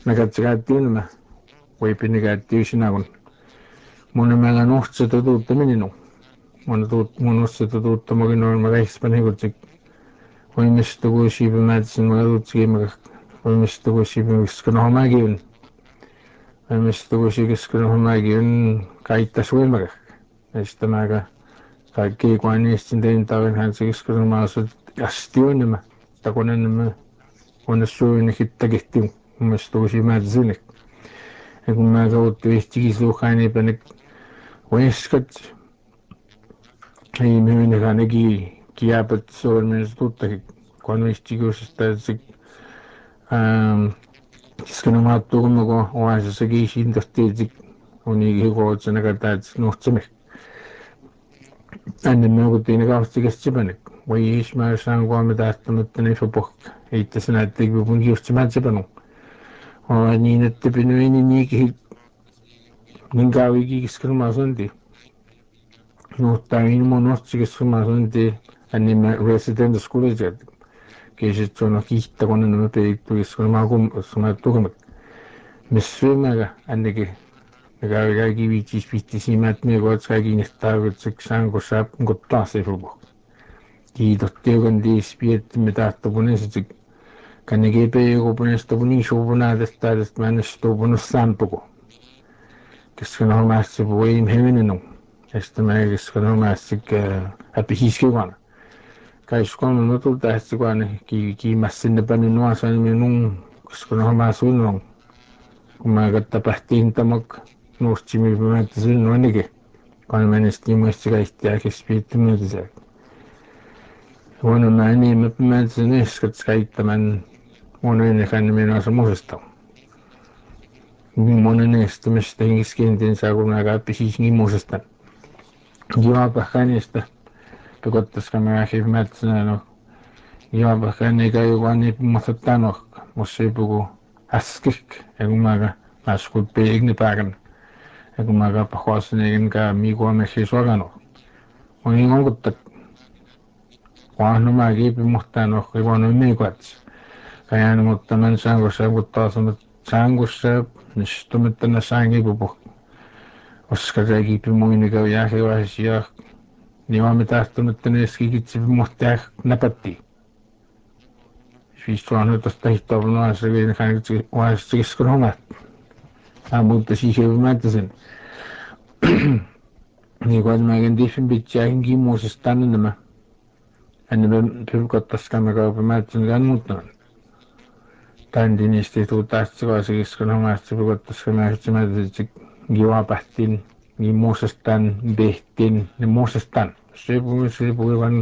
nakatsikattiinuma uipinikaattiusinagun munamanga nuhtsata tuuttamininu munussata tuuttamaginuarmaga hispanigutsik uimistuguusiipimaatisinmaga tuutsigiimaga uimistuguusiipimagiskanohomaagiun uimistuguusigiskanohomaagiun kaittasuimaga istamaga kaikkiikuaniistin teintaavin hansigiskanomaasut astiunima takunanima unassuuinik ittakihtiu uimistuguusiimaatisinik ekumaaga uuttuihtigisuuhaanipanik uiskat ihmihinekhaneki kiapatsuorminisuuttagik kuanuistiguusistaatsik kiskanomaattuugumagu uasasagiisiintortiitsik uniigihikuutsanakataatsik nuhtsamik annimaagutiinakaortigassipanik uiismaasaanguamataartamattanifupuk iittasanaattigipupun kiusstimaatsipanu niinattapinuininiikihik ninkaawiki kiskanomaasuanti nuuttaamiinimunuortsigiskanomaasuanti annima resident schoolisiat kiisitsuunor kiittakunanama peiktugiskanomaattugamak missuimaga anniki nakaavigaagiviitsiispiittisiimaatmiaguatskaagiinirtaagutsik saangussaap nguttuarsiipupuk kiitortiugantiispiattimitaartopunisitik kannikiipeyugupunistopuniisuupunaatertaatet maanastuupunussaampugu kiskanohomaassipu iimhimininu istamaga kiskanohomaassik apihisiuguana kaiskuamanutultaassikuana kiimassinnapanunuaasuaniminun kiskanohomaasuunnu kumagattapartiintamak nuurtsimipimaattisuunnuaniki kuanamanistimiussikaihtiaakispiittimuutisaak uanamaaniimapimaatisuniiskat skaittaman munuinekanniminuasamusistau mununiistamistahingskiintin saakunagaappisisngimusistan giuapahkaanista pikottaskamagaahipimaattisanaanu giuapahkaanikaayuguaniipimortattaanoq mussiipugu askik egumaga maaskulpiignipagan egumaga pahuasuniigin ka miiguamaggiisuaganoq uniingonguttak uahnumaagiipimortaanoq iguanumiiguats kayaanumuttaman saangussaap nistumattanassaangiipupuk uskakaagiipimugnigaviaahiuaasisiaq niuamitaartumattaniiskigitsipimortiaaq napatti uassigiskanohomaat aamuuttasiihiupimaattisin niikuanmaagantiiffimpitsiaakinkimuusistaananama annima pipukottaskamagaupimaatsinikaanmuuttaman taantiniistituutaartsikuasigiskanohomaatsi pikottaskamaahitsimaatitsik giuapahtin gimuusastaan pihtin nimuusastaan sipugivan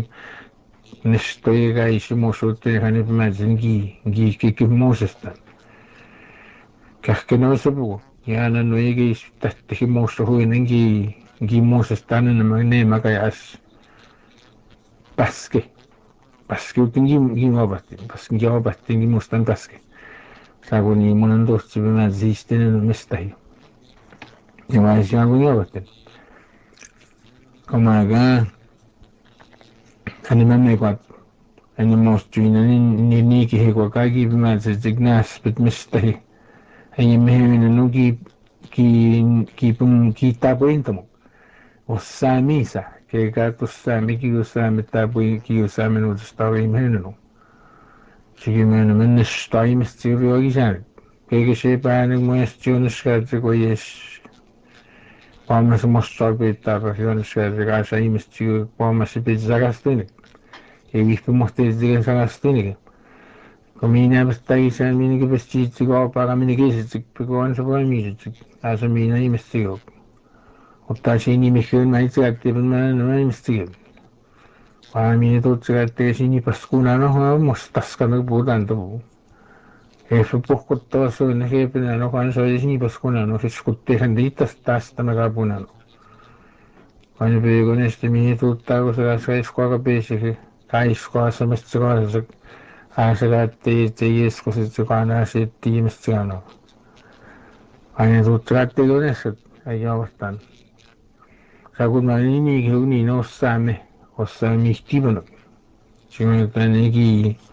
nistoigaaisimuusuuttinikanipimaatsin giikkikimuusastaan kahkenuisapugu yaananuigiistattahimuussuhuinan gimuusastaananama niimakayaas paskiutin giuapahtin giuapahtin gimuustan paski saakuni munantuurtsipimaatisistinanamistahi ivaasiaangugiuapahtin kumaaga animamiiguat animuustsuinaniniikihikuakaagiipimaatisik naaspit mistahi ayimmihiminanu kiittaapuintamuk ussaamiisa keekaatussaaami kiusaami kiusaaminuutustauiimhiminanu sigimiunamannistoaimistsiuriuagisaanik keekisiipaanik muistiunaskaatik uiis Kuamasimussorpiittaarrasiunaskaatik aasaiimistigu kuamasipiitsagastuinik iivihpimortiitsitigansagastuinik kumiiniapastagisaamiinikipastiitsiguaupaagaminikiisitsik pikuansapuamiisitsik aasamiinaimistiguk uttaasiinimihhiunmaitsigaattipanmaanamaimistigiu paamiinituutsigaattigasiniipaskuunaanohuamus taskamagpuutaantapu Eeffupuhkuttavassuunna hiipinaano kuansoisiniipaskuunaano hiskuttiisantiittas taastamagaapuunaano kuanipiyugunistimiinituuttaagusagasgaiskuagapiisigi kaiskuasamistiguasasak aasagaattiitsayiskusitsikuanaasiittigimistigano kuanituutsigaattiguniissat ayuavartaan sakunmaaniiniigihugniina ussaamiihtiipanuk sigunataaniki